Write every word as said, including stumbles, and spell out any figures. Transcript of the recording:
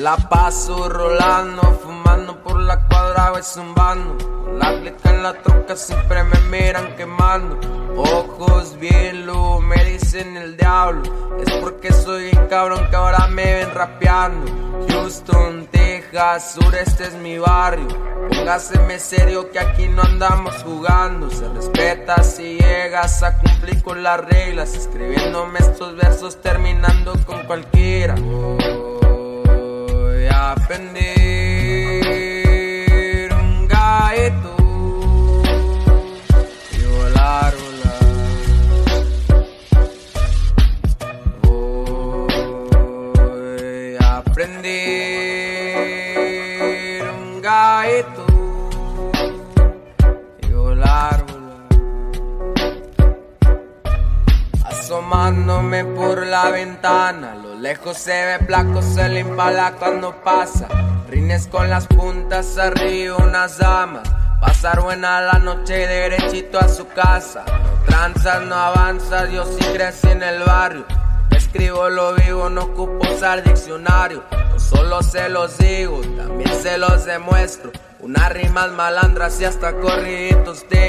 la paso rolando, fumando por la cuadra y zumbando. Con la clica en la troca siempre me miran quemando. Ojos bien luz, me dicen el diablo. Es porque soy bien cabrón que ahora me ven rapeando. Houston, Texas, sureste es mi barrio. Póngaseme serio que aquí no andamos jugando. Se respeta si llegas a cumplir con las reglas. Escribiéndome estos versos terminando con cualquiera. Voy a prender un gaito y volar, volar. Voy a prender un gaito y volar, volar. Asomándome por la ventana, a lo lejos se ve Flaco, se le impala cuando pasa. Rines con las puntas arriba, unas damas. Pasar buena la noche y derechito a su casa. No tranzas, no avanzas, yo sí crecí en el barrio. Escribo lo vivo, no ocupo usar diccionario. No solo se los digo, también se los demuestro. Unas rimas malandras y hasta corriditos de